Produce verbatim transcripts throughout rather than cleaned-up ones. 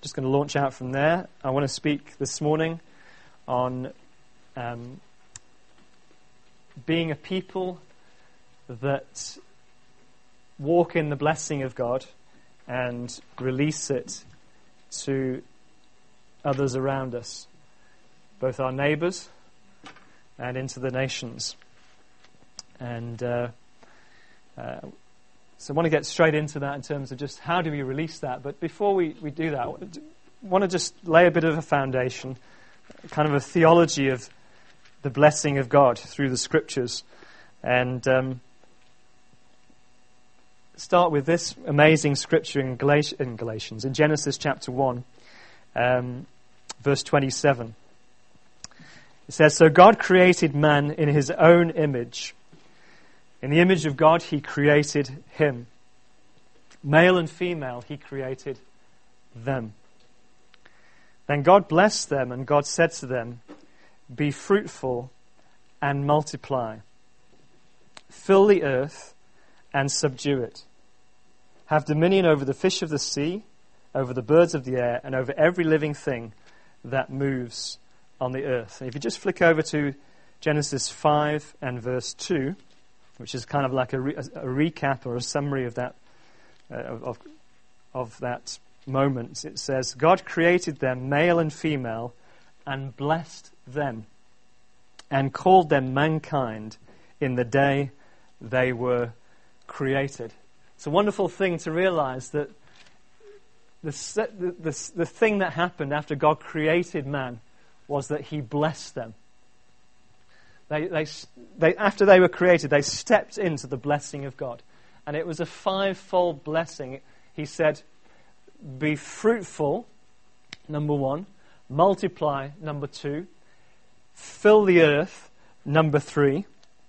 just going to launch out from there. I want to speak this morning on um, being a people that walk in the blessing of God and release it to others around us, both our neighbours and into the nations. And uh, uh, so I want to get straight into that in terms of just how do we release that. But before we, we do that, I want to just lay a bit of a foundation, kind of a theology of the blessing of God through the Scriptures. And um, start with this amazing scripture in, Galat- in Galatians, in Genesis chapter one, um, verse twenty-seven. It says, "So God created man in his own image. In the image of God he created him. Male and female he created them. Then God blessed them, and God said to them, 'Be fruitful and multiply. Fill the earth and subdue it. Have dominion over the fish of the sea, over the birds of the air, and over every living thing that moves on the earth.'" And if you just flick over to Genesis five and verse two, which is kind of like a, re- a recap or a summary of that uh, of of that moment, it says, "God created them, male and female, and blessed them, and called them mankind in the day they were created." It's a wonderful thing to realize that the, the, the, the thing that happened after God created man was that he blessed them. They, they, they, after they were created, they stepped into the blessing of God. And it was a five-fold blessing. He said, "Be fruitful," number one. "Multiply," number two. "Fill the earth," number three.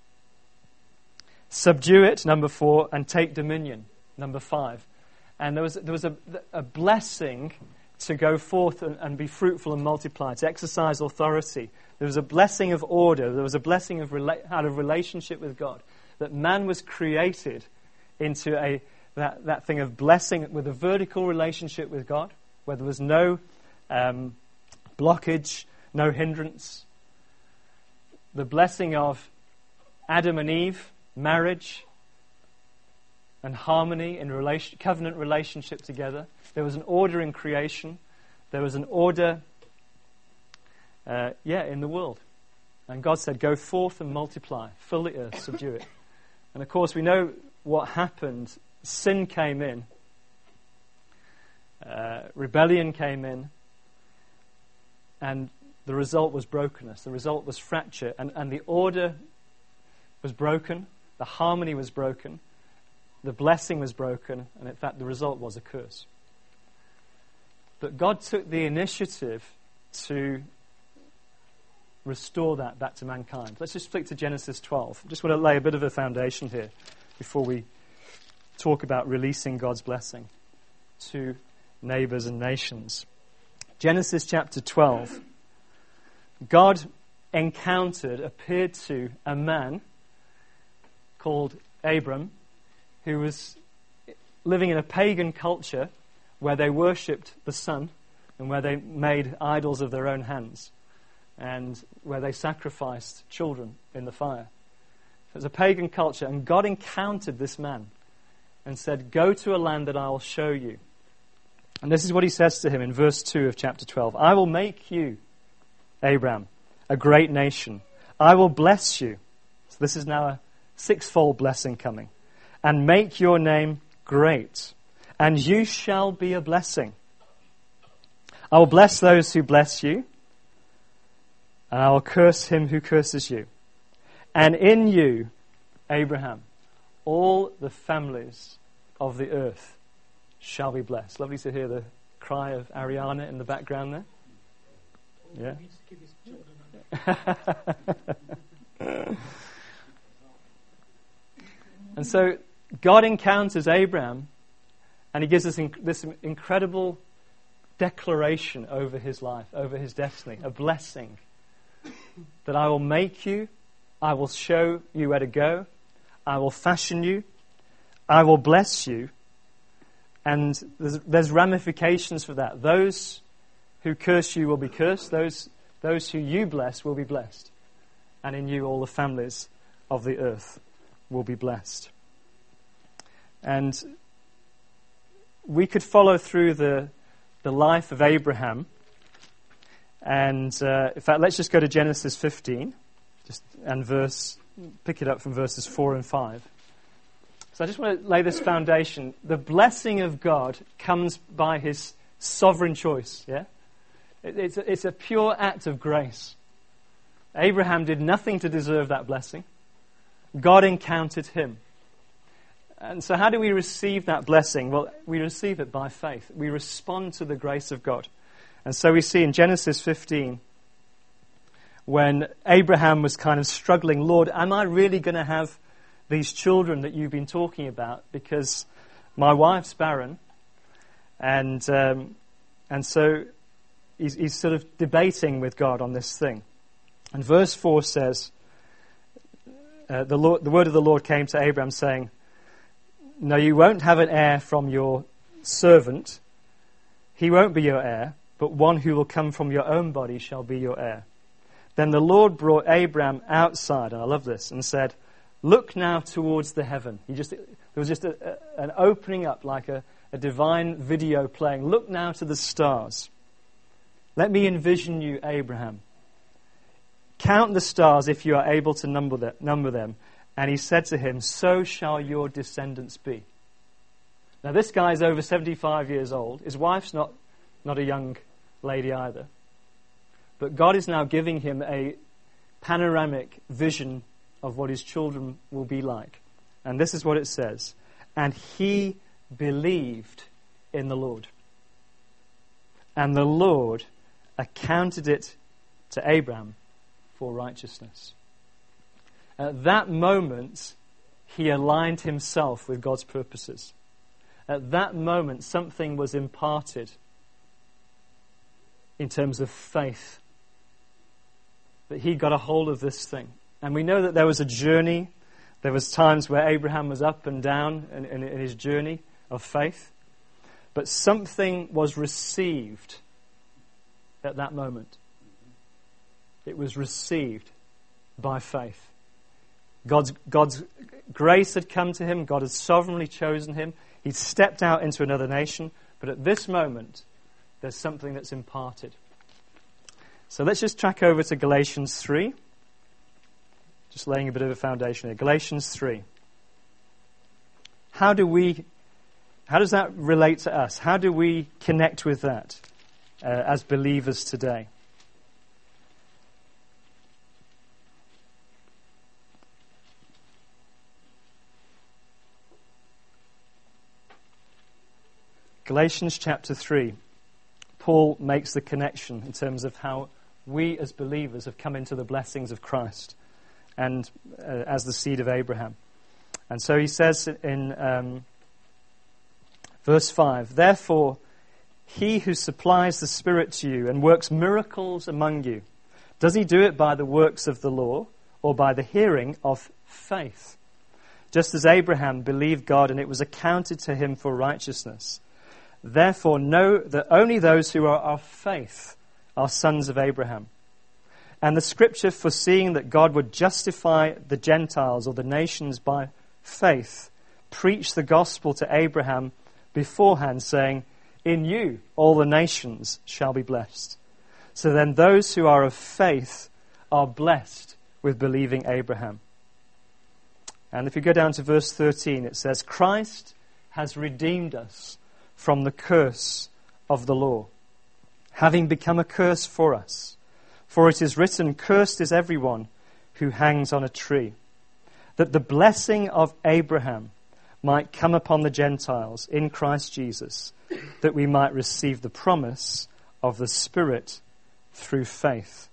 "Subdue it," number four. And "take dominion," number five. And there was, there was a, a blessing to go forth and, and be fruitful and multiply, to exercise authority. There was a blessing of order. There was a blessing of rela- out of relationship with God. That man was created into a that, that thing of blessing with a vertical relationship with God, where there was no um, blockage, no hindrance. The blessing of Adam and Eve, marriage and harmony in relation, covenant relationship together. There was an order in creation. There was an order, uh, yeah, in the world. And God said, "Go forth and multiply, fill the earth, subdue it." And of course, we know what happened. Sin came in. Uh, rebellion came in. And the result was brokenness. The result was fracture. And, and the order was broken. The harmony was broken. The blessing was broken, and in fact the result was a curse. But God took the initiative to restore that back to mankind. Let's just flick to Genesis twelve. I just want to lay a bit of a foundation here before we talk about releasing God's blessing to neighbours and nations. Genesis chapter twelve. God encountered, appeared to a man called Abram, who was living in a pagan culture where they worshipped the sun and where they made idols of their own hands and where they sacrificed children in the fire. It was a pagan culture, and God encountered this man and said, "Go to a land that I will show you." And this is what he says to him in verse two of chapter twelve. "I will make you, Abram, a great nation. I will bless you." So this is now a sixfold blessing coming. "And make your name great, and you shall be a blessing. I will bless those who bless you, and I will curse him who curses you. And in you, Abraham, all the families of the earth shall be blessed." Lovely to hear the cry of Ariana in the background there. Yeah. And so God encounters Abraham, and he gives us inc- this incredible declaration over his life, over his destiny, a blessing. That I will make you, I will show you where to go, I will fashion you, I will bless you, And there's, there's ramifications for that. Those who curse you will be cursed. Those, those who you bless will be blessed. And in you all the families of the earth will be blessed. And we could follow through the, the life of Abraham. And uh, in fact, let's just go to Genesis fifteen just, and verse, pick it up from verses four and five. So I just want to lay this foundation. The blessing of God comes by his sovereign choice. Yeah, it, it's, a, it's a pure act of grace. Abraham did nothing to deserve that blessing. God encountered him. And so how do we receive that blessing? Well, we receive it by faith. We respond to the grace of God. And so we see in Genesis fifteen, when Abraham was kind of struggling, Lord, am I really going to have these children that you've been talking about? Because my wife's barren. And um, and so he's, he's sort of debating with God on this thing. And verse four says, uh, the, Lord, the word of the Lord came to Abraham saying, no, you won't have an heir from your servant. He won't be your heir, but one who will come from your own body shall be your heir. Then the Lord brought Abraham outside, and I love this, and said, look now towards the heaven. He just, there was just a, a, an opening up, like a, a divine video playing. Look now to the stars. Let me envision you, Abraham. Count the stars if you are able to number them, number them. And he said to him, so shall your descendants be. Now this guy is over seventy-five years old. His wife's not, not a young lady either. But God is now giving him a panoramic vision of what his children will be like. And this is what it says. And he believed in the Lord. And the Lord accounted it to Abraham for righteousness. At that moment, he aligned himself with God's purposes. At that moment, something was imparted in terms of faith. That he got a hold of this thing. And we know that there was a journey. There was times where Abraham was up and down in, in, in his journey of faith. But something was received at that moment. It was received by faith. God's, God's grace had come to him. God had sovereignly chosen him. He'd stepped out into another nation. But at this moment, there's something that's imparted. So let's just track over to Galatians three. Just laying a bit of a foundation here. Galatians three. How do we, how does that relate to us? How do we connect with that uh, as believers today? Galatians chapter three, Paul makes the connection in terms of how we as believers have come into the blessings of Christ and uh, as the seed of Abraham. And so he says in um, verse five, therefore he who supplies the Spirit to you and works miracles among you, does he do it by the works of the law or by the hearing of faith? Just as Abraham believed God and it was accounted to him for righteousness. Therefore, know that only those who are of faith are sons of Abraham. And the scripture, foreseeing that God would justify the Gentiles or the nations by faith, preached the gospel to Abraham beforehand, saying, in you all the nations shall be blessed. So then those who are of faith are blessed with believing Abraham. And if you go down to verse thirteen, it says, Christ has redeemed us from the curse of the law, having become a curse for us. For it is written, cursed is everyone who hangs on a tree, that the blessing of Abraham might come upon the Gentiles in Christ Jesus, that we might receive the promise of the Spirit through faith.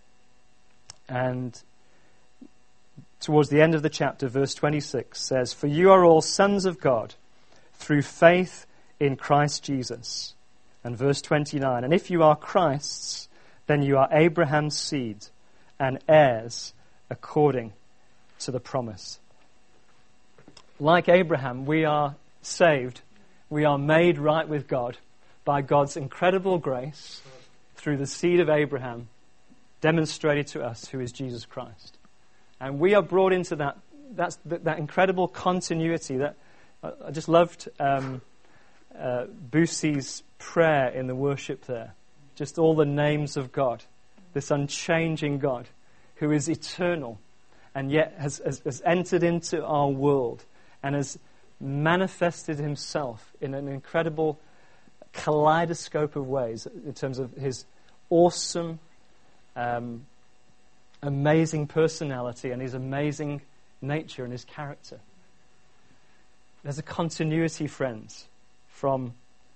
And towards the end of the chapter, verse twenty-six says, for you are all sons of God through faith in Christ Jesus. And verse twenty-nine, and if you are Christ's, then you are Abraham's seed and heirs according to the promise. Like Abraham, we are saved We are made right with God by God's incredible grace through the seed of Abraham demonstrated to us, who is Jesus Christ. And we are brought into that that's, that, that incredible continuity. That uh, I just loved um, uh, Boosie's prayer in the worship there. Just all the names of God, this unchanging God who is eternal and yet has, has, has entered into our world and has manifested himself in an incredible kaleidoscope of ways in terms of his awesome, um, amazing personality and his amazing nature and his character. There's a continuity, friends, from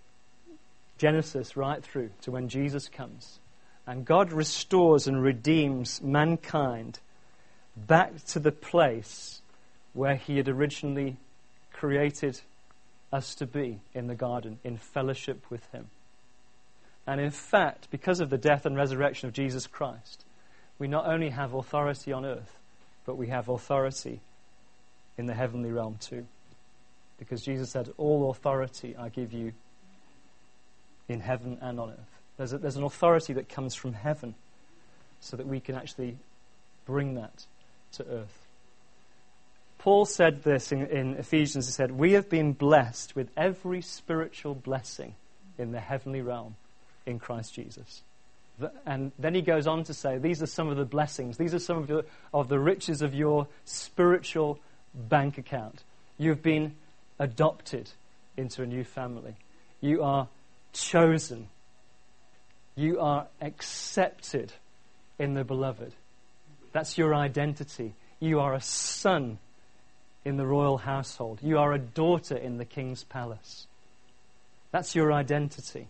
Genesis right through to when Jesus comes. And God restores and redeems mankind back to the place where he had originally created us to be in the garden, in fellowship with him. And in fact, because of the death and resurrection of Jesus Christ, we not only have authority on earth, but we have authority in the heavenly realm too. Because Jesus said, all authority I give you in heaven and on earth. There's, a, there's an authority that comes from heaven so that we can actually bring that to earth. Paul said this in, in Ephesians. He said, we have been blessed with every spiritual blessing in the heavenly realm in Christ Jesus. The, and then he goes on to say, these are some of the blessings. These are some of the, of the riches of your spiritual bank account. You've been adopted into a new family. You are chosen. You are accepted in the beloved. That's your identity. You are a son in the royal household. You are a daughter in the king's palace. That's your identity.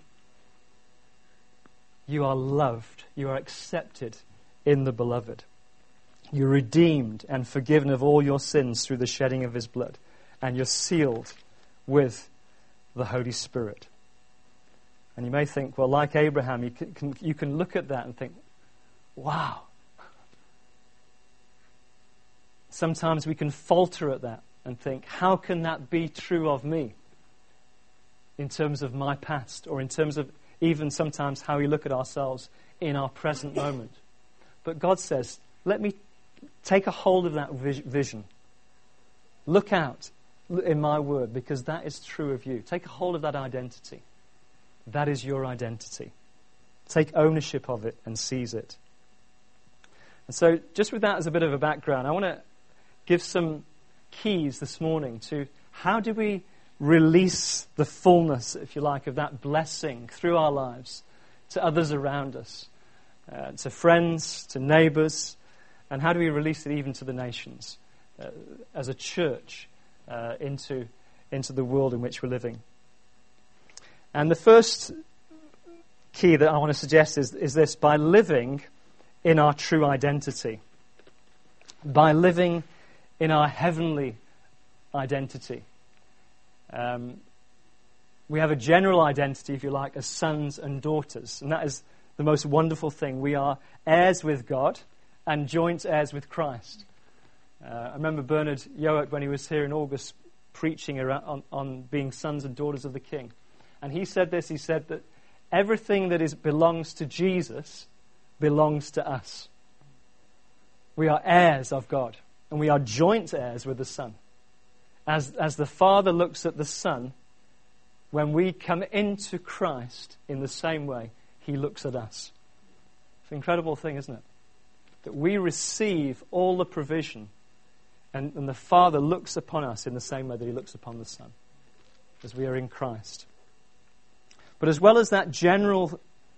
You are loved. You are accepted in the beloved. You're redeemed and forgiven of all your sins through the shedding of his blood. And you're sealed with the Holy Spirit. And you may think, well, like Abraham, you can, can, you can look at that and think, wow. Sometimes we can falter at that and think, how can that be true of me in terms of my past, or in terms of even sometimes how we look at ourselves in our present moment. But God says, let me take a hold of that vision. Look out in my word, because that is true of you. Take a hold of that identity. That is your identity. Take ownership of it and seize it. And so just with that as a bit of a background, I want to give some keys this morning to how do we release the fullness, if you like, of that blessing through our lives to others around us, uh, to friends, to neighbours, and how do we release it even to the nations uh, as a church uh, into, into the world in which we're living. And the first key that I want to suggest is, is this: by living in our true identity, by living in our heavenly identity. Um, we have a general identity, if you like, as sons and daughters, and that is the most wonderful thing. We are heirs with God and joint heirs with Christ. Uh, I remember Bernard Yoack, when he was here in August, preaching around, on, on being sons and daughters of the King. And he said this, he said that everything that is belongs to Jesus belongs to us. We are heirs of God, and we are joint heirs with the Son. As, as the Father looks at the Son, when we come into Christ in the same way, he looks at us. It's an incredible thing, isn't it? That we receive all the provision, and, and the Father looks upon us in the same way that he looks upon the Son, as we are in Christ. But as well as that general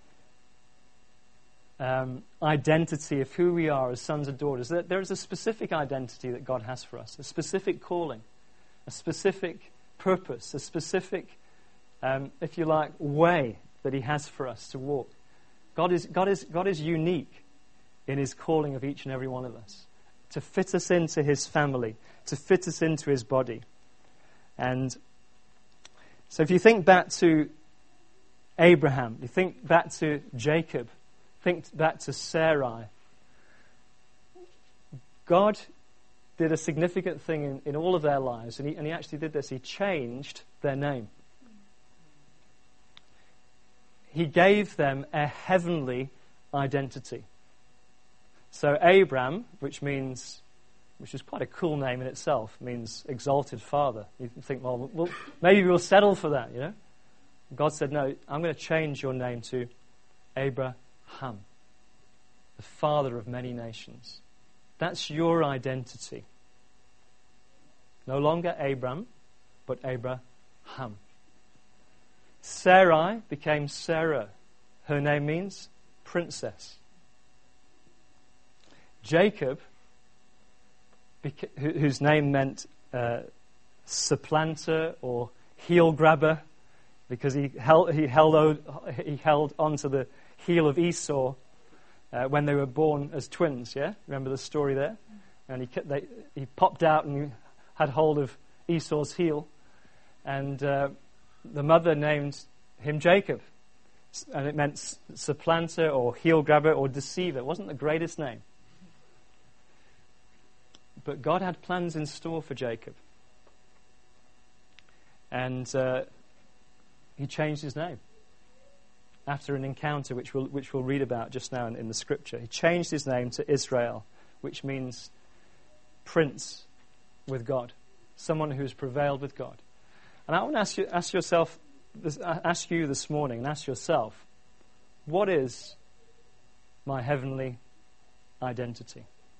um, identity of who we are as sons and daughters, there, there is a specific identity that God has for us, a specific calling, a specific purpose, a specific, um, if you like, way that he has for us to walk. God is, God is, God is unique in his calling of each and every one of us, to fit us into his family, to fit us into his body. And so if you think back to Abraham, you think back to Jacob, think back to Sarai, God did a significant thing in, in all of their lives, and he, and he actually did this. He changed their name. he gave them a heavenly identity. So Abram, which means, which is quite a cool name in itself, means exalted father. You think, well, well maybe we'll settle for that, you know? God said, no, I'm going to change your name to Abraham, the father of many nations. That's your identity. No longer Abram, but Abraham. Sarai became Sarah. Her name means princess. Jacob, whose name meant uh, supplanter or heel grabber, because he held he held he held onto the heel of Esau uh, when they were born as twins. Yeah, remember the story there? And he they, he popped out and had hold of Esau's heel, and uh, the mother named him Jacob, and it meant supplanter or heel grabber or deceiver. It wasn't the greatest name. But God had plans in store for Jacob. And uh, he changed his name after an encounter which we'll, which we'll read about just now in, in the scripture. He changed his name to Israel, which means prince with God, someone who's prevailed with God. And I want to ask you, ask yourself, this, ask you this morning, and ask yourself, what is my heavenly identity?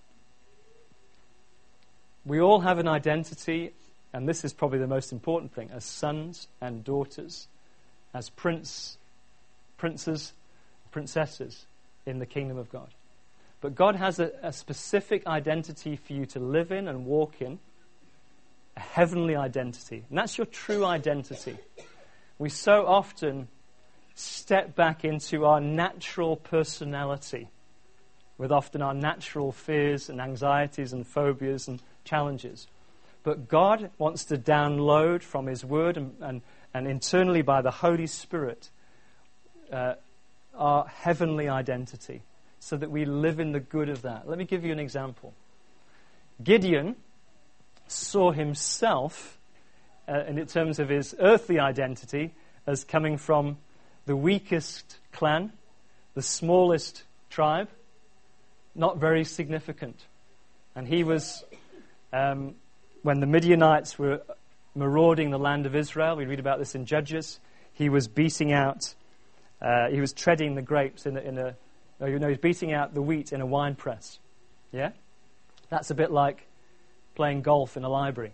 We all have an identity, and this is probably the most important thing, as sons and daughters, as prince, princes, princesses in the kingdom of God. But God has a, a specific identity for you to live in and walk in, a heavenly identity. And that's your true identity. We so often step back into our natural personality with often our natural fears and anxieties and phobias and challenges. But God wants to download from His Word and, and, and internally by the Holy Spirit uh, our heavenly identity so that we live in the good of that. Let me give you an example. Gideon saw himself, uh, in terms of his earthly identity, as coming from the weakest clan, the smallest tribe, not very significant. And he was, um, when the Midianites were marauding the land of Israel, we read about this in Judges, he was beating out, uh, he was treading the grapes in a, in a no, you know, he's beating out the wheat in a wine press. Yeah? That's a bit like playing golf in a library.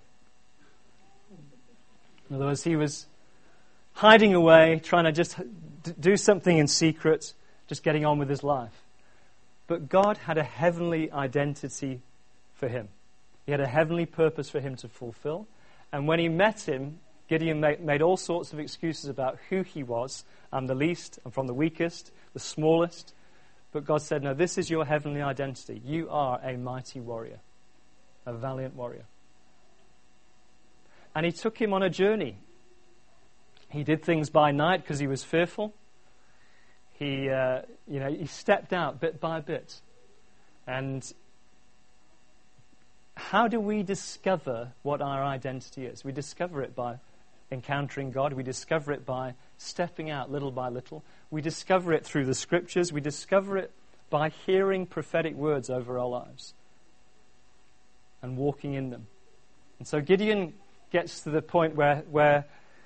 In other words, he was hiding away, trying to just do something in secret, just getting on with his life. But God had a heavenly identity for him. He had a heavenly purpose for him to fulfill. And when he met him, Gideon made, made all sorts of excuses about who he was. I'm the least, I'm from the weakest, the smallest. But God said, no, this is your heavenly identity. You are a mighty warrior, a valiant warrior. And he took him on a journey. He did things by night because he was fearful. He, uh, you know, he stepped out bit by bit. And how do we discover what our identity is? We discover it by encountering God. We discover it by stepping out little by little. We discover it through the scriptures. We discover it by hearing prophetic words over our lives and walking in them. And so Gideon gets to the point where where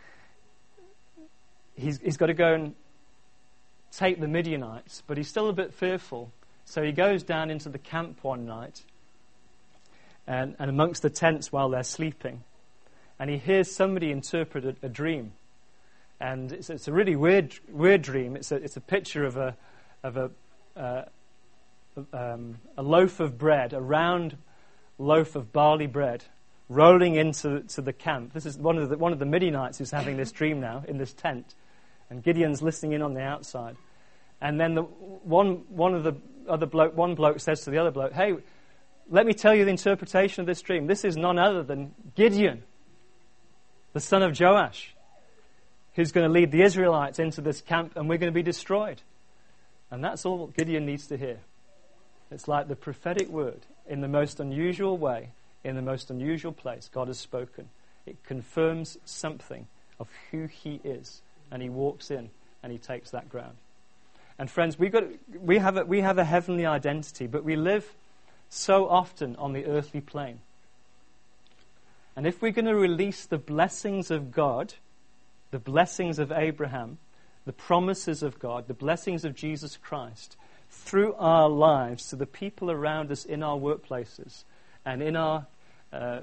he's, he's got to go and take the Midianites, but he's still a bit fearful. So he goes down into the camp one night and, and amongst the tents while they're sleeping, and he hears somebody interpret a, a dream. And it's, it's a really weird, weird dream. It's a, it's a picture of a, of a, uh, um, a loaf of bread, a round loaf of barley bread, rolling into to the camp. This is one of the one of the Midianites who's having this dream now in this tent, and Gideon's listening in on the outside. And then the one one of the other bloke, one bloke says to the other bloke, "Hey, let me tell you the interpretation of this dream. This is none other than Gideon, the son of Joash, who's going to lead the Israelites into this camp, and we're going to be destroyed." And that's all Gideon needs to hear. It's like the prophetic word in the most unusual way, in the most unusual place. God has spoken. It confirms something of who he is, and he walks in and he takes that ground. And friends, we got we have a, we have a heavenly identity, but we live so often on the earthly plane. And if we're going to release the blessings of God, the blessings of Abraham, the promises of God, the blessings of Jesus Christ, through our lives to the people around us in our workplaces and in our uh,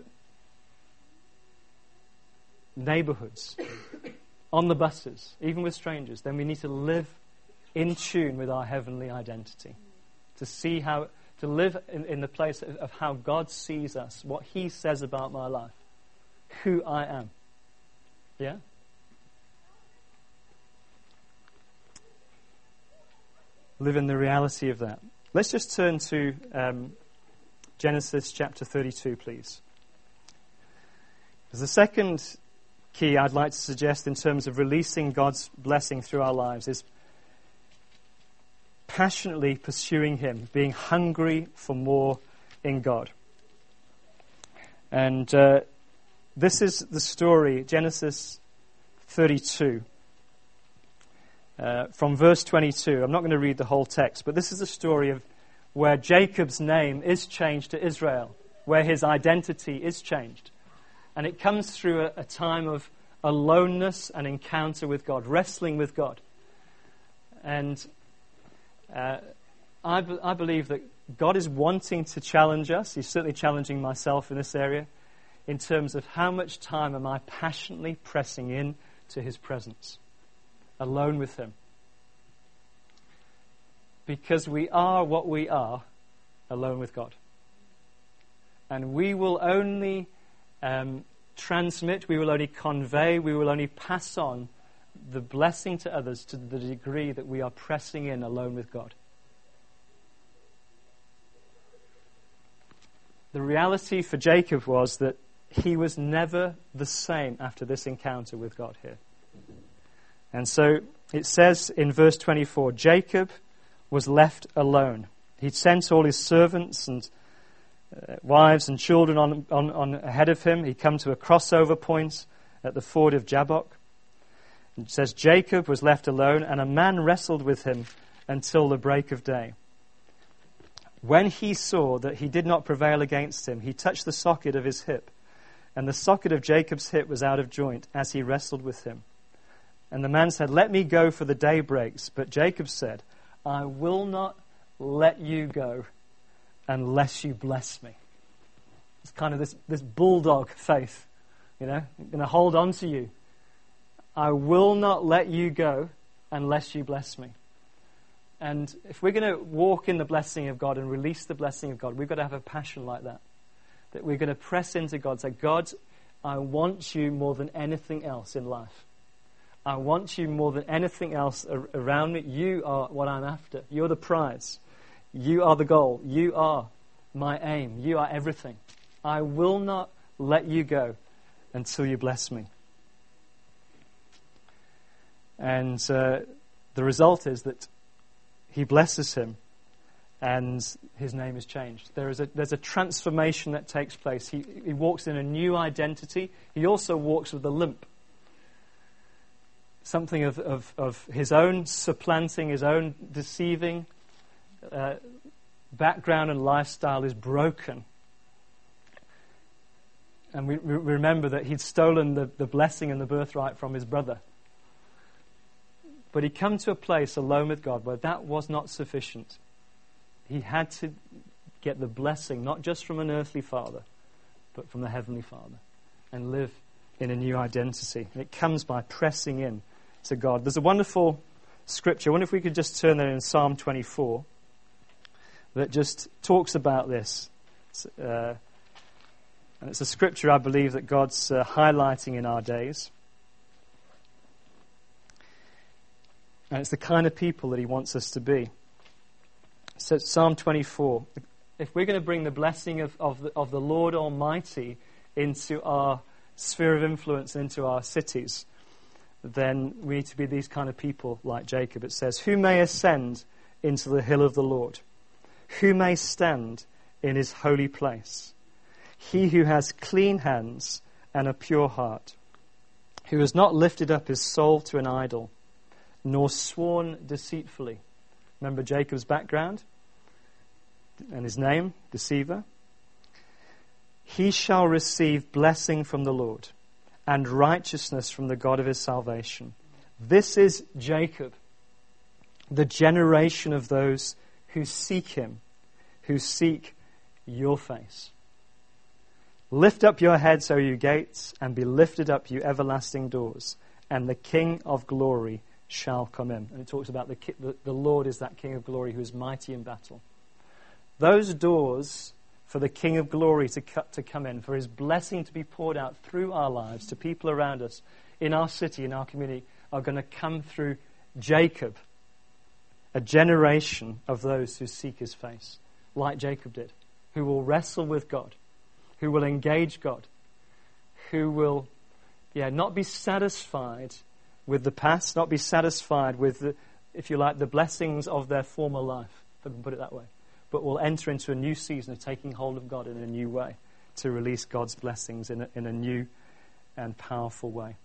neighborhoods, on the buses, even with strangers, then we need to live in tune with our heavenly identity, to see how, to live in, in the place of, of how God sees us, what he says about my life, who I am. Yeah? Live in the reality of that. Let's just turn to um, Genesis chapter thirty-two, please. There's the second key I'd like to suggest in terms of releasing God's blessing through our lives is passionately pursuing him, being hungry for more in God. And uh, this is the story, Genesis thirty-two. Uh, from verse twenty-two. I'm not going to read the whole text, but this is the story of where Jacob's name is changed to Israel, where his identity is changed. And it comes through a, a time of aloneness and encounter with God, wrestling with God. And uh, I, be, I believe that God is wanting to challenge us. He's certainly challenging myself in this area in terms of how much time am I passionately pressing in to his presence, alone with him. Because we are what we are alone with God. And we will only um, transmit, we will only convey, we will only pass on the blessing to others to the degree that we are pressing in alone with God. The reality for Jacob was that he was never the same after this encounter with God here. And so it says in verse twenty-four, Jacob was left alone. He'd sent all his servants and uh, wives and children on, on, on ahead of him. He'd come to a crossover point at the ford of Jabbok. It says Jacob was left alone, and a man wrestled with him until the break of day. When he saw that he did not prevail against him, he touched the socket of his hip, and the socket of Jacob's hip was out of joint as he wrestled with him. And the man said, "Let me go, for the day breaks." But Jacob said, "I will not let you go unless you bless me." It's kind of this, this bulldog faith, you know, I'm going to hold on to you. I will not let you go unless you bless me. And if we're going to walk in the blessing of God and release the blessing of God, we've got to have a passion like that. That we're going to press into God, say, God, I want you more than anything else in life. I want you more than anything else around me. You are what I'm after. You're the prize. You are the goal. You are my aim. You are everything. I will not let you go until you bless me. And uh, the result is that he blesses him and his name is changed. There is a, there's a transformation that takes place. He, he walks in a new identity. He also walks with a limp. Something of, of, of his own supplanting, his own deceiving uh, background and lifestyle is broken. And we, we remember that he'd stolen the, the blessing and the birthright from his brother. But he'd come to a place alone with God where that was not sufficient. He had to get the blessing, not just from an earthly father, but from the heavenly Father, and live in a new identity. And it comes by pressing in to God. There's a wonderful scripture. I wonder if we could just turn there in Psalm twenty-four that just talks about this. Uh, and it's a scripture I believe that God's uh, highlighting in our days. And it's the kind of people that he wants us to be. So Psalm twenty-four. If we're going to bring the blessing of, of, the, of the Lord Almighty into our sphere of influence, into our cities, then we need to be these kind of people like Jacob. It says, "Who may ascend into the hill of the Lord? Who may stand in his holy place? He who has clean hands and a pure heart, who has not lifted up his soul to an idol, nor sworn deceitfully. Remember Jacob's background and his name, deceiver. He shall receive blessing from the Lord and righteousness from the God of his salvation. This is Jacob, the generation of those who seek him, who seek your face. Lift up your heads, O you gates, and be lifted up, you everlasting doors, and the King of glory shall come in. And it talks about the, the, the Lord is that King of glory who is mighty in battle. Those doors for the King of glory to, cut, to come in, for his blessing to be poured out through our lives to people around us, in our city, in our community, are going to come through Jacob, a generation of those who seek his face, like Jacob did, who will wrestle with God, who will engage God, who will, yeah, not be satisfied with the past, not be satisfied with, the, if you like, the blessings of their former life, if I can put it that way, but will enter into a new season of taking hold of God in a new way to release God's blessings in a, in a new and powerful way.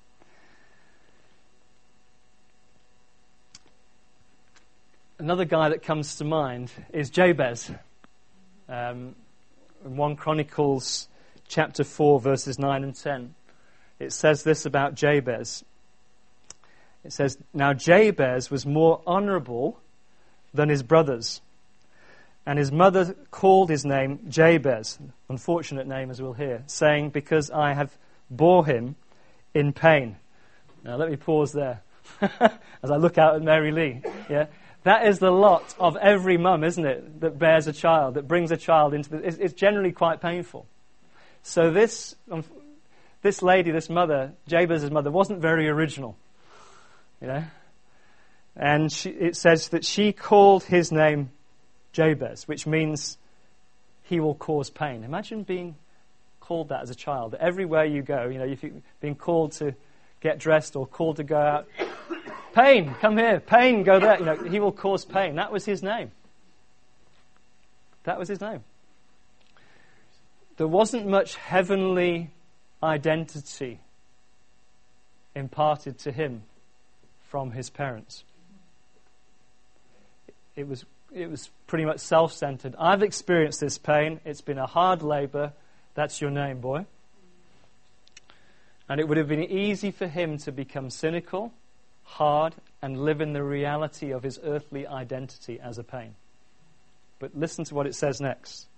Another guy that comes to mind is Jabez. Um, in First Chronicles chapter four, verses nine and ten, it says this about Jabez. It says, "Now Jabez was more honorable than his brothers, and his mother called his name Jabez," unfortunate name as we'll hear, saying, "Because I have bore him in pain." Now let me pause there as I look out at Mary Lee. Yeah. That is the lot of every mum, isn't it, that bears a child, that brings a child into the... It's, it's generally quite painful. So this um, this lady, this mother, Jabez's mother, wasn't very original, you know. And she, it says that she called his name Jabez, which means he will cause pain. Imagine being called that as a child. Everywhere you go, you know, if you've been called to get dressed or called to go out... Pain, come here. Pain, go there. You know, he will cause pain. That was his name. That was his name. There wasn't much heavenly identity imparted to him from his parents. It was, it was pretty much self-centered. I've experienced this pain. It's been a hard labor. That's your name, boy. And it would have been easy for him to become cynical, hard, and live in the reality of his earthly identity as a pain. But listen to what it says next.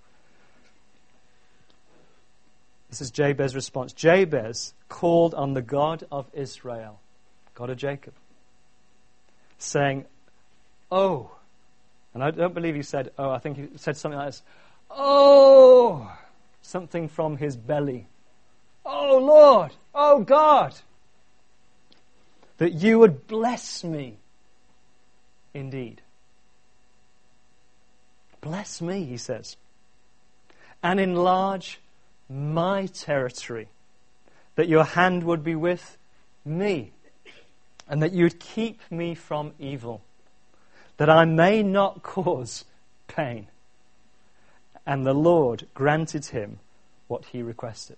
This is Jabez's response. Jabez called on the God of Israel, God of Jacob, saying, "Oh," and I don't believe he said, "Oh," I think he said something like this, "Oh," something from his belly. "Oh Lord, oh God, that you would bless me indeed." Bless me, he says, and enlarge my territory, that your hand would be with me, and that you would keep me from evil, that I may not cause pain. And the Lord granted him what he requested.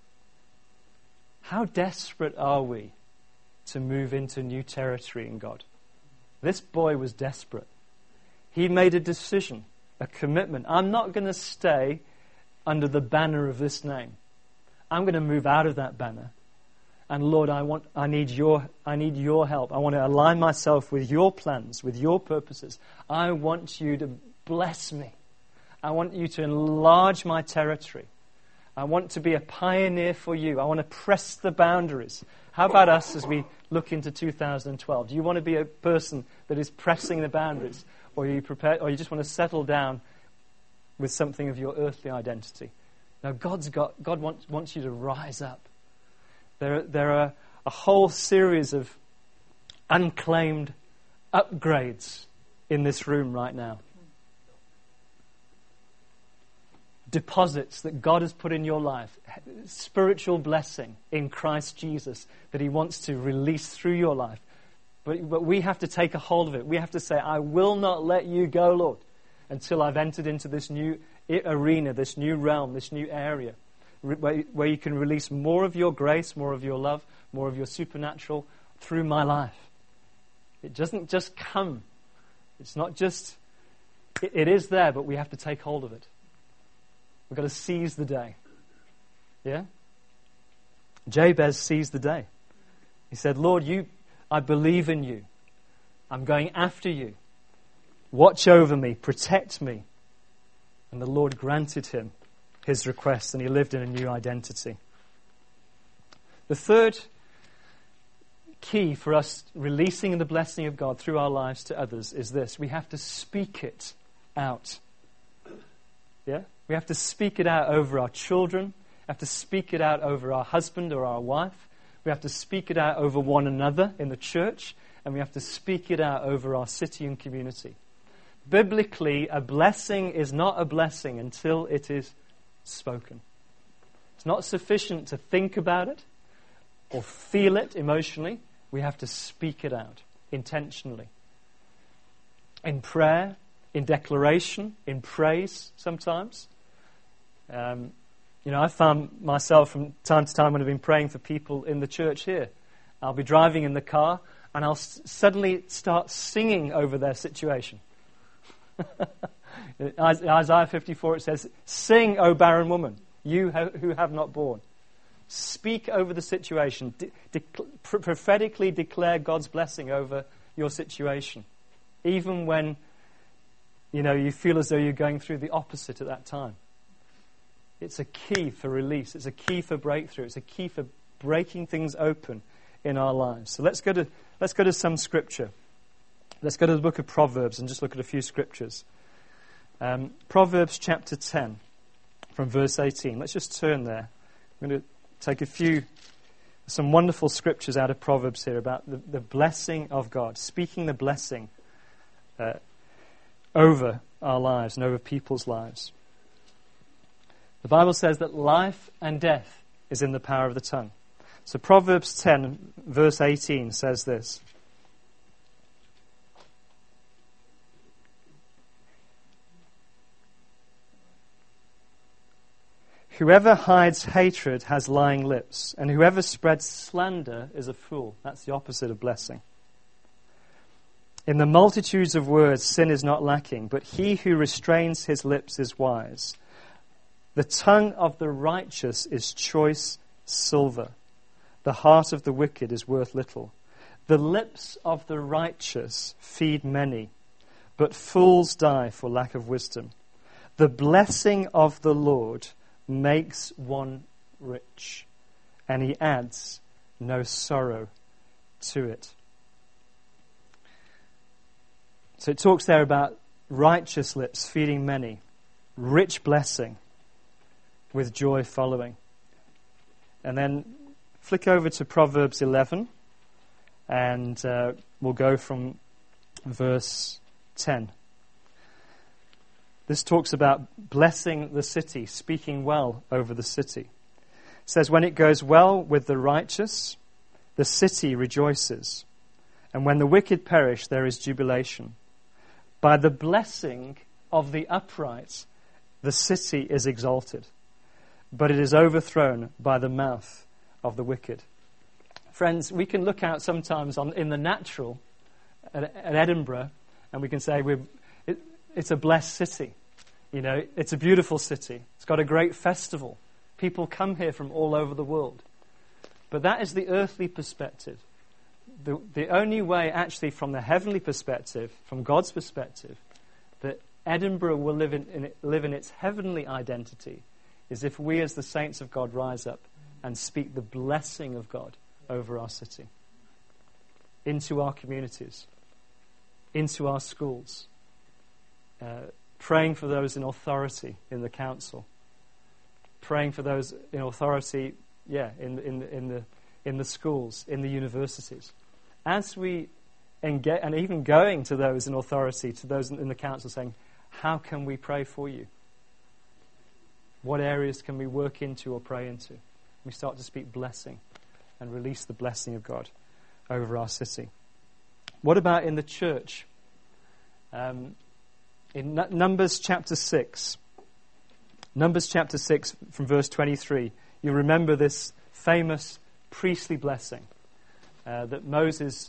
How desperate are we to move into new territory in God? This boy was desperate. He made a decision, a commitment. I'm not going to stay under the banner of this name. I'm going to move out of that banner. And Lord, I want, I need your, I need your help. I want to align myself with your plans, with your purposes. I want you to bless me. I want you to enlarge my territory. I want to be a pioneer for you. I want to press the boundaries. How about us as we look into two thousand twelve? Do you want to be a person that is pressing the boundaries? Or are you prepared, or you just want to settle down with something of your earthly identity? Now, God's got, God wants, wants you to rise up. There, there are a whole series of unclaimed upgrades in this room right now. Deposits that God has put in your life, spiritual blessing in Christ Jesus that he wants to release through your life. But, but we have to take a hold of it. We have to say, I will not let you go, Lord, until I've entered into this new arena, this new realm, this new area, where, where you can release more of your grace, more of your love, more of your supernatural through my life. It doesn't just come. It's not just, it, it is there, but we have to take hold of it. We've got to seize the day. Yeah? Jabez seized the day. He said, Lord, you, I believe in you. I'm going after you. Watch over me, protect me. And the Lord granted him his request, and he lived in a new identity. The third key for us releasing the blessing of God through our lives to others is this. We have to speak it out. Yeah? We have to speak it out over our children. We have to speak it out over our husband or our wife. We have to speak it out over one another in the church. And we have to speak it out over our city and community. Biblically, a blessing is not a blessing until it is spoken. It's not sufficient to think about it or feel it emotionally. We have to speak it out intentionally. In prayer, in declaration, in praise sometimes. Um, you know, I found myself from time to time when I've been praying for people in the church here. I'll be driving in the car and I'll s- suddenly start singing over their situation. In Isaiah fifty-four it says, "Sing, O barren woman, you ha- who have not borne." Speak over the situation. De- de- prophetically declare God's blessing over your situation. Even when, you know, you feel as though you're going through the opposite at that time. It's a key for release. It's a key for breakthrough. It's a key for breaking things open in our lives. So let's go to let's go to some scripture. Let's go to the book of Proverbs and just look at a few scriptures. Um, Proverbs chapter ten, from verse eighteen. Let's just turn there. I'm going to take a few, some wonderful scriptures out of Proverbs here about the, the blessing of God, speaking the blessing uh, over our lives and over people's lives. The Bible says that life and death is in the power of the tongue. So Proverbs ten, verse eighteen says this. Whoever hides hatred has lying lips, and whoever spreads slander is a fool. That's the opposite of blessing. In the multitudes of words, sin is not lacking, but he who restrains his lips is wise. The tongue of the righteous is choice silver. The heart of the wicked is worth little. The lips of the righteous feed many, but fools die for lack of wisdom. The blessing of the Lord makes one rich, and he adds no sorrow to it. So it talks there about righteous lips feeding many, rich blessing with joy following. And then flick over to Proverbs eleven, and uh, we'll go from verse ten. This talks about blessing the city, speaking well over the city. It says, when it goes well with the righteous, the city rejoices. And when the wicked perish, there is jubilation. By the blessing of the upright, the city is exalted, but it is overthrown by the mouth of the wicked. Friends, we can look out sometimes on in the natural at, at Edinburgh, and we can say we're, it, it's a blessed city. You know, it's a beautiful city. It's got a great festival. People come here from all over the world. But that is the earthly perspective. The, the only way, actually, from the heavenly perspective, from God's perspective, that Edinburgh will live in, in, live in its heavenly identity is if we as the saints of God rise up and speak the blessing of God over our city, into our communities, into our schools, uh, praying for those in authority in the council, praying for those in authority, yeah, in in in the in the schools, in the universities. As we engage, and even going to those in authority, to those in the council, saying, "How can we pray for you? What areas can we work into or pray into?" We start to speak blessing and release the blessing of God over our city. What about in the church? Um, in N- Numbers chapter six, Numbers chapter six from verse twenty-three, you remember this famous priestly blessing uh, that Moses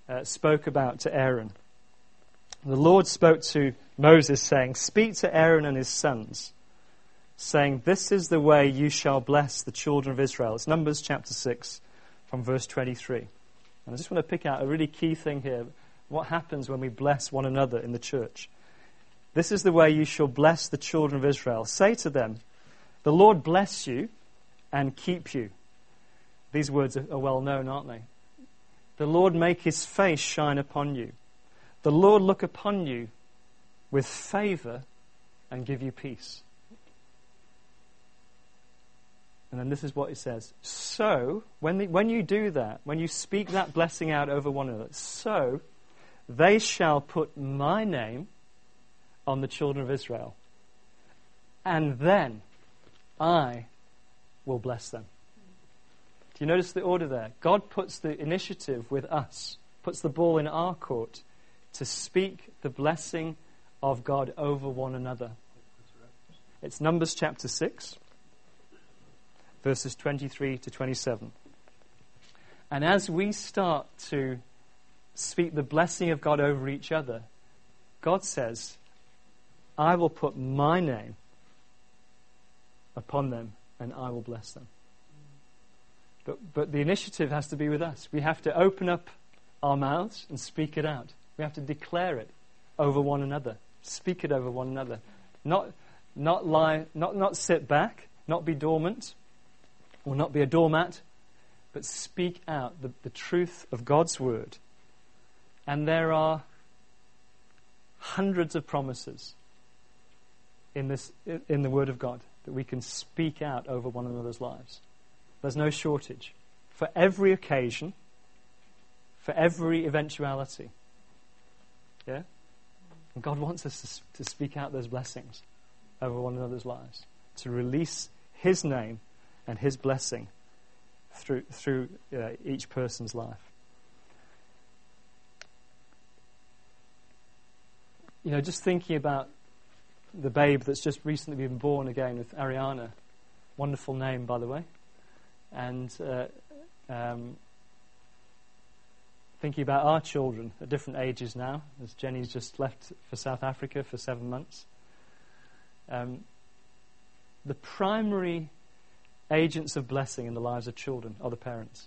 uh, spoke about to Aaron. The Lord spoke to Moses, saying, "Speak to Aaron and his sons, saying, this is the way you shall bless the children of Israel." It's Numbers chapter six from verse twenty-three. And I just want to pick out a really key thing here. What happens when we bless one another in the church? "This is the way you shall bless the children of Israel. Say to them, the Lord bless you and keep you." These words are, are well known, aren't they? "The Lord make his face shine upon you. The Lord look upon you with favor and give you peace." And then this is what it says. So, when, the, when you do that, when you speak that blessing out over one another, so they shall put my name on the children of Israel, and then I will bless them. Do you notice the order there? God puts the initiative with us, puts the ball in our court to speak the blessing of God over one another. It's Numbers chapter six, verses twenty-three to twenty-seven. And as we start to speak the blessing of God over each other, God says, "I will put my name upon them and I will bless them." But, but the initiative has to be with us. We have to open up our mouths and speak it out. We have to declare it over one another. Speak it over one another. Not, not lie, not, not sit back, not be dormant, or not be a doormat, but speak out the, the truth of God's word. And there are hundreds of promises in this in the word of God that we can speak out over one another's lives. There's no shortage. For every occasion, for every eventuality. Yeah? And God wants us to, to speak out those blessings over one another's lives. To release his name and his blessing through, through uh, each person's life. You know, just thinking about the babe that's just recently been born again with Ariana. Wonderful name, by the way. And uh, um, thinking about our children at different ages now, as Jenny's just left for South Africa for seven months. Um, the primary agents of blessing in the lives of children are the parents.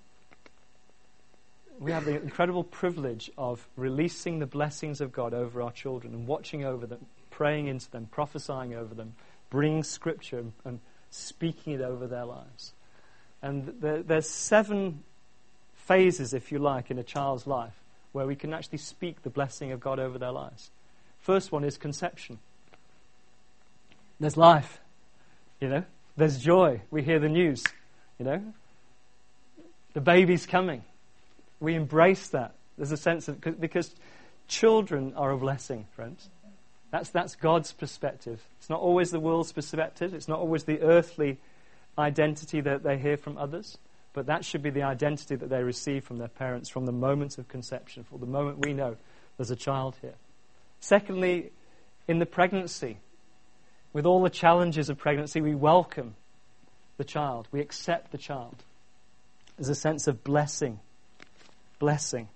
We have the incredible privilege of releasing the blessings of God over our children and watching over them, praying into them, prophesying over them, bringing scripture and, and speaking it over their lives. And there, there's seven phases, if you like, in a child's life where we can actually speak the blessing of God over their lives. First one is conception. There's life, you know. There's joy. We hear the news, you know. The baby's coming. We embrace that. There's a sense of, because children are a blessing, friends. That's that's God's perspective. It's not always the world's perspective. It's not always the earthly identity that they hear from others. But that should be the identity that they receive from their parents from the moment of conception, from the moment we know there's a child here. Secondly, in the pregnancy, with all the challenges of pregnancy, we welcome the child. We accept the child. There's a sense of blessing. Blessing.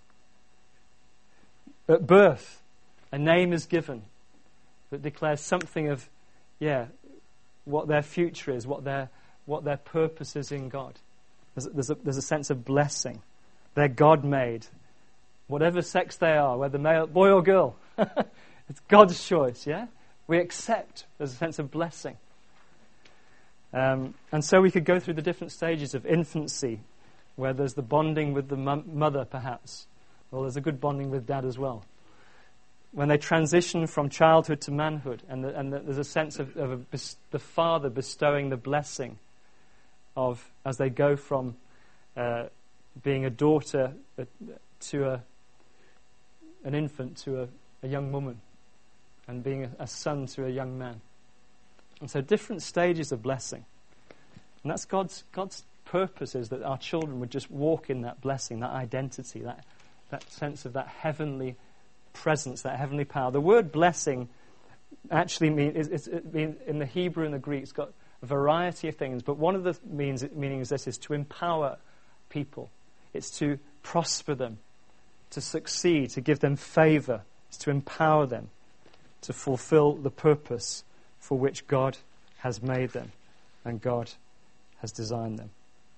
At birth, a name is given that declares something of, yeah, what their future is, what their what their purpose is in God. There's, there's, a, there's a sense of blessing. They're God-made. Whatever sex they are, whether male, boy or girl, it's God's choice, yeah? We accept. There's a sense of blessing. Um, and so we could go through the different stages of infancy, where there's the bonding with the m- mother, perhaps. Well, there's a good bonding with dad as well. When they transition from childhood to manhood, and, the, and the, there's a sense of, of a, the father bestowing the blessing of, as they go from uh, being a daughter uh, to a, an infant to a, a young woman, and being a, a son to a young man. And so different stages of blessing. And that's God's God's purpose, is that our children would just walk in that blessing, that identity, that, that sense of that heavenly presence, that heavenly power. The word blessing actually means, it's, it mean, in the Hebrew and the Greek, it's got a variety of things, but one of the means, meanings of this is to empower people. It's to prosper them. to succeed, to give them favor, is to empower them to fulfill the purpose for which God has made them and God has designed them.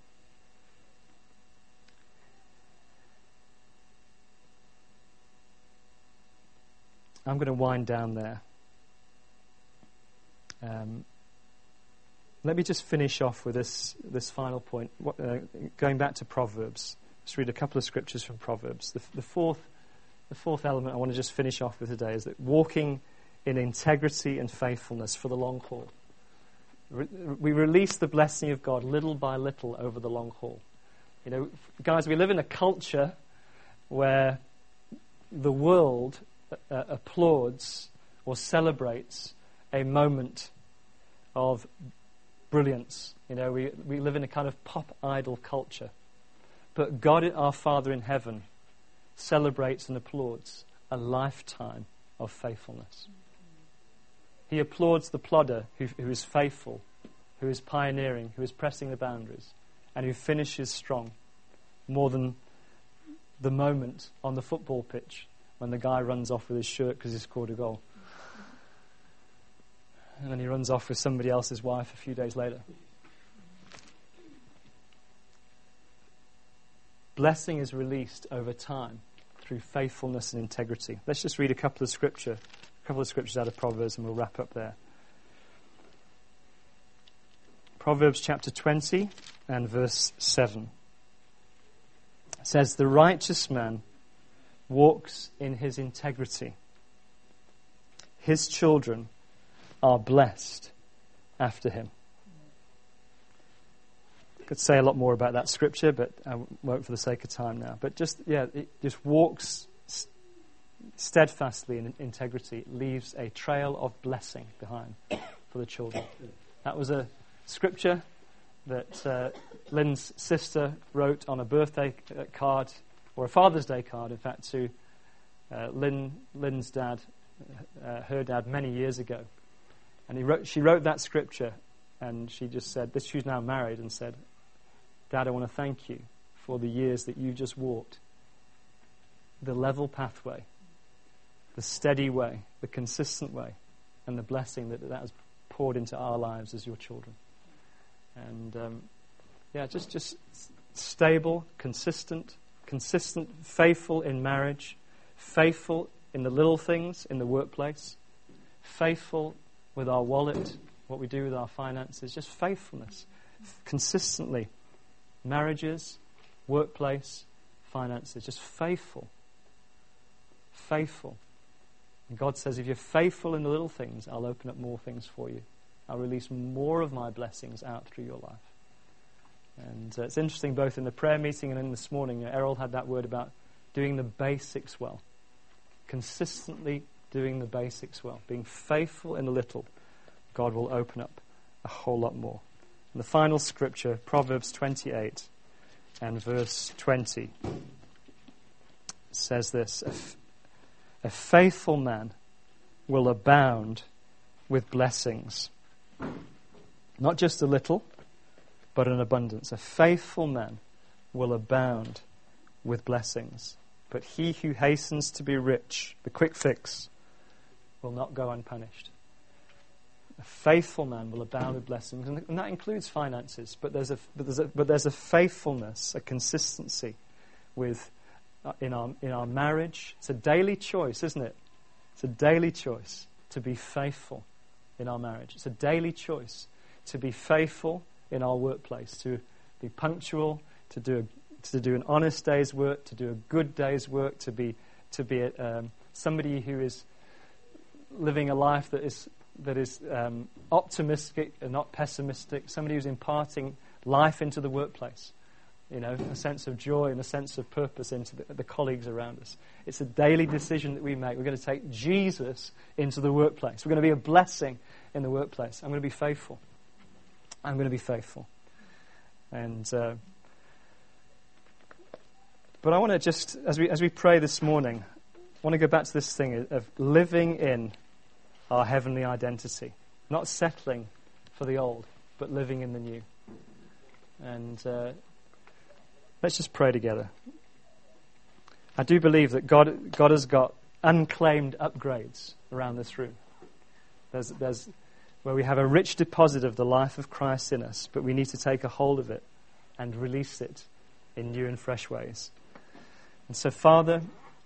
I'm going to wind down there. Um, let me just finish off with this this final point. What, uh, going back to Proverbs, let's read a couple of scriptures from Proverbs. The, the fourth, the fourth element I want to just finish off with today is that walking in integrity and faithfulness for the long haul. Re- we release the blessing of God little by little over the long haul. You know, guys, we live in a culture where the world uh, applauds or celebrates a moment of brilliance. You know, we we live in a kind of pop idol culture. But God, our Father in heaven, celebrates and applauds a lifetime of faithfulness. He applauds the plodder who, who is faithful, who is pioneering, who is pressing the boundaries, and who finishes strong, more than the moment on the football pitch when the guy runs off with his shirt because he scored a goal. And then he runs off with somebody else's wife a few days later. Blessing is released over time through faithfulness and integrity. Let's just read a couple of scripture, a couple of scriptures out of Proverbs, and we'll wrap up there. Proverbs chapter twenty and verse seven. It says, "The righteous man walks in his integrity. His children are blessed after him." I could say a lot more about that scripture, but I won't for the sake of time now. But just, yeah, it just walks steadfastly in integrity. It leaves a trail of blessing behind for the children. That was a scripture that uh, Lynn's sister wrote on a birthday card, or a Father's Day card, in fact, to uh, Lynn, Lynn's dad, uh, her dad, many years ago. And he wrote, she wrote that scripture, and she just said, this, she's now married, and said, "Dad, I want to thank you for the years that you just walked. The level pathway, the steady way, the consistent way, and the blessing that that has poured into our lives as your children." And, um, yeah, just, just stable, consistent, consistent, faithful in marriage, faithful in the little things in the workplace, faithful with our wallet, what we do with our finances, just faithfulness, consistently. Marriages, workplace, finances, just faithful. Faithful. And God says, if you're faithful in the little things, I'll open up more things for you. I'll release more of my blessings out through your life. And uh, it's interesting, both in the prayer meeting and in this morning, you know, Errol had that word about doing the basics well. Consistently doing the basics well. Being faithful in the little, God will open up a whole lot more. And the final scripture, Proverbs twenty-eight and verse twenty, says this: a, f- a faithful man will abound with blessings. Not just a little, but an abundance. A faithful man will abound with blessings. But he who hastens to be rich, the quick fix, will not go unpunished. A faithful man will abound with blessings, and, and that includes finances. But there's a but there's a, but there's a faithfulness, a consistency with uh, in our in our marriage. It's a daily choice, isn't it? It's a daily choice to be faithful in our marriage. It's a daily choice to be faithful in our workplace, to be punctual, to do a, to do an honest day's work, to do a good day's work, to be to be a, um, somebody who is living a life that is. that is um, optimistic and not pessimistic, somebody who's imparting life into the workplace, you know, a sense of joy and a sense of purpose into the, the colleagues around us. It's a daily decision that we make. We're going to take Jesus into the workplace. We're going to be a blessing in the workplace. I'm going to be faithful. I'm going to be faithful. And uh, but I want to just, as we as we pray this morning, I want to go back to this thing of living in our heavenly identity, not settling for the old, but living in the new. And uh, let's just pray together. I do believe that God, God has got unclaimed upgrades around this room. There's, there's where we have a rich deposit of the life of Christ in us, but we need to take a hold of it and release it in new and fresh ways. And so, Father,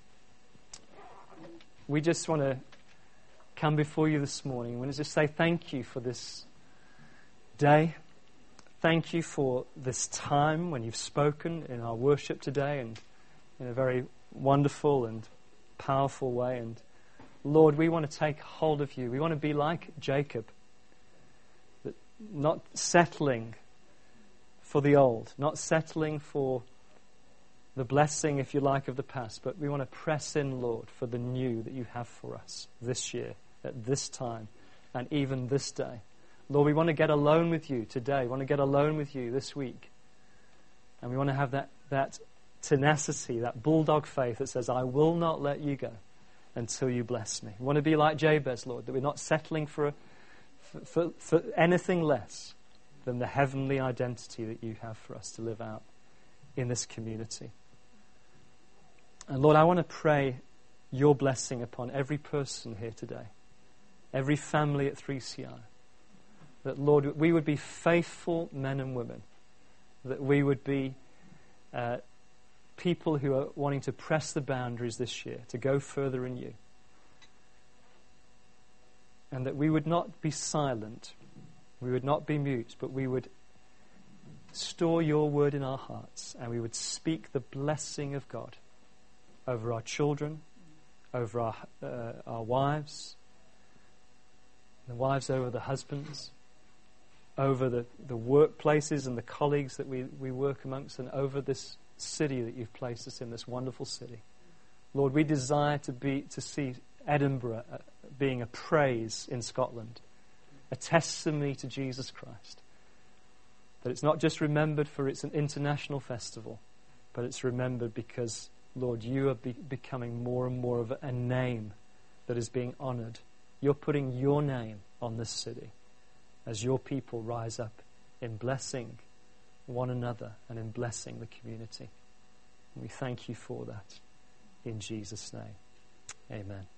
we just want to come before you this morning. We want to just say thank you for this day. Thank you for this time when you've spoken in our worship today and in a very wonderful and powerful way. And Lord, we want to take hold of you. We want to be like Jacob, that not settling for the old, not settling for the blessing, if you like, of the past, but we want to press in, Lord, for the new that you have for us this year, at this time, and even this day. Lord, we want to get alone with you today. We want to get alone with you this week. And we want to have that, that tenacity, that bulldog faith that says, I will not let you go until you bless me. We want to be like Jabez, Lord, that we're not settling for, a, for, for, for anything less than the heavenly identity that you have for us to live out in this community. And Lord, I want to pray your blessing upon every person here today, every family at three C I. That, Lord, we would be faithful men and women, that we would be uh, people who are wanting to press the boundaries this year, to go further in you. And that we would not be silent, we would not be mute, but we would store your word in our hearts, and we would speak the blessing of God over our children, over our, uh, our wives, the wives over the husbands, over the, the workplaces and the colleagues that we, we work amongst, and over this city that you've placed us in, this wonderful city. Lord, we desire to be to see Edinburgh uh, being a praise in Scotland, a testimony to Jesus Christ. That it's not just remembered for it's an international festival, but it's remembered because, Lord, you are be- becoming more and more of a, a name that is being honoured. You're putting your name on this city as your people rise up in blessing one another and in blessing the community. And we thank you for that in Jesus' name. Amen.